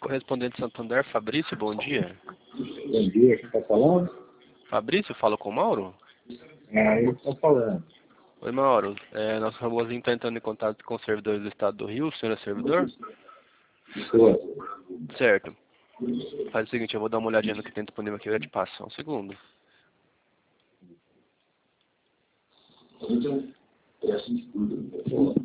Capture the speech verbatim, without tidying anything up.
correspondente Santander, Fabrício, bom dia. Bom dia, quem está falando? Fabrício, fala com o Mauro? É, eu estou falando. Oi, Mauro. É, nosso robôzinho está entrando em contato com os servidores do estado do Rio. O senhor é servidor? Estou. Certo. Faz o seguinte, eu vou dar uma olhadinha no que tem disponível aqui e eu te passo. Só um segundo. Então, é assim de tudo.